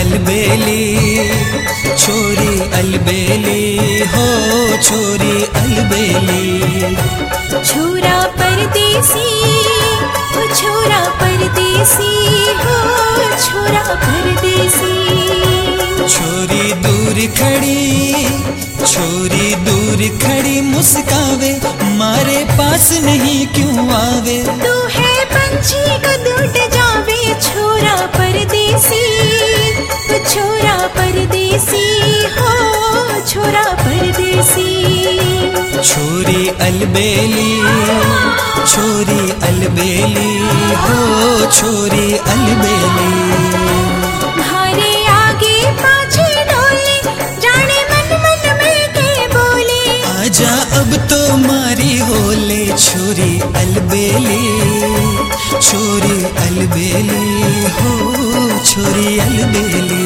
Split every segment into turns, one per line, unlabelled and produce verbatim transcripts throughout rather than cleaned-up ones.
अलबेली, छोरी अलबेली हो छोरी अलबेली।
छोरा परदेसी ओ छोरा परदेसी हो छोरा परदेसी।
छोरी दूर खड़ी छोरी दूर खड़ी मुस्कावे, मारे पास नहीं क्यों आवे।
तू है पंछी को उड़ जावे छोरा परदेसी ओ छोरा परदेसी हो छोरा परदेसी।
छोरी अलबेली, छोरी अलबेली हो छोरी अलबेली।
मारे आगे पाछे डोले जाने मन मन में के बोले।
आजा अब तो मारी होले छोरी अलबेली, छोरी अलबेली हो छोरी अलबेली।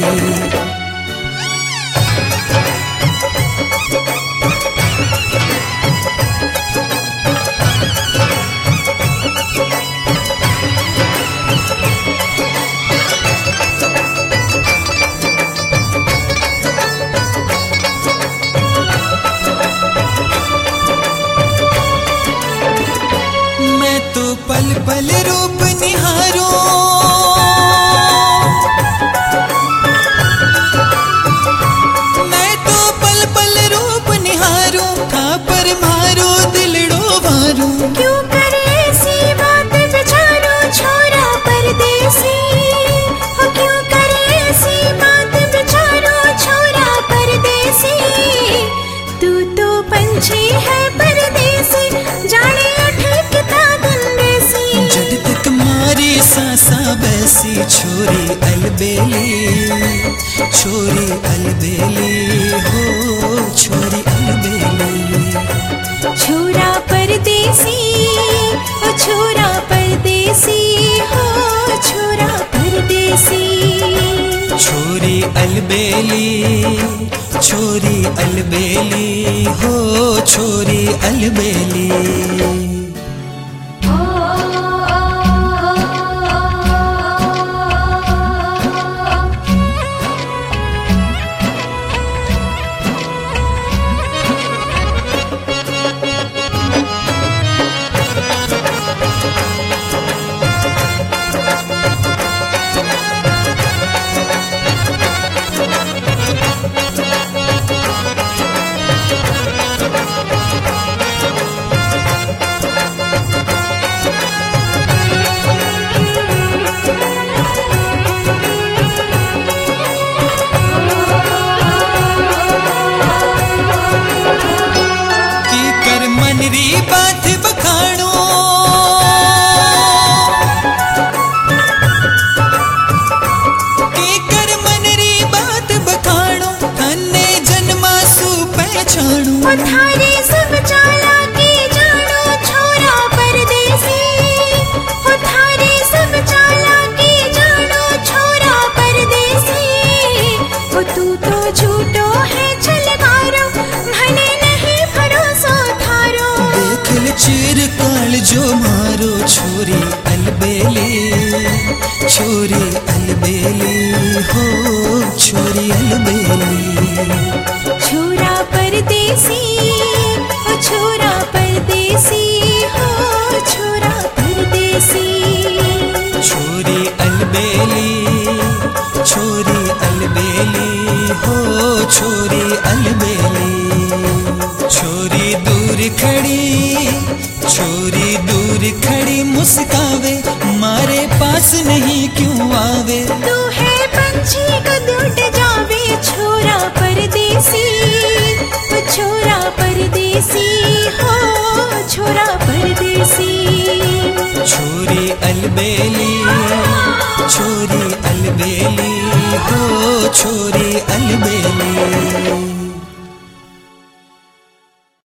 पल पल रूप निहारो, मैं तो पल पल रूप निहारो, था पर मारो दिलड़ो मारो।
क्यों करे ऐसी बात बेचारो छोरा परदेसी हो, क्यों करे ऐसी बात बेचारो छोरा परदेसी। तू तो पंछी है परदेसी जाने
सासा बैसी। छोरी अलबेली, छोरी अलबेली हो छोरी अलबेली।
छोरा परदेसी ओ छोरा परदेसी हो छोरा परदेसी।
छोरी अलबेली, छोरी अलबेली हो छोरी अलबेली। बात बखानो के कर मनरी बात बखानो, तन्ने जन्मा सु पहचानो।
थारे सब चाला के जानो छोरा परदेसी हो, थारे सब चाला के जानो छोरा परदेसी। हो तू तो झूठो है छलगारो, भने नहीं भरोसा थारो।
देखल चिर काल जो मारो छोरी अलबेली, छोरी अलबेली हो छोरी अलबेली।
छोरा परदेसी ओ छोरा परदेसी हो छोरा परदेसी।
छोरी अलबेली, छोरी अलबेली हो छोरी अलबेली। छोरी दूर खड़ी छोरी दूर खड़ी मुस्कावे, मारे पास नहीं क्यों आवे।
तू है पंछी को उड़ जावे छोरा परदेसी ओ छोरा परदेसी हो छोरा परदेसी।
छोरी अलबेली, छोरी अलबेली हो छोरी अलबेली।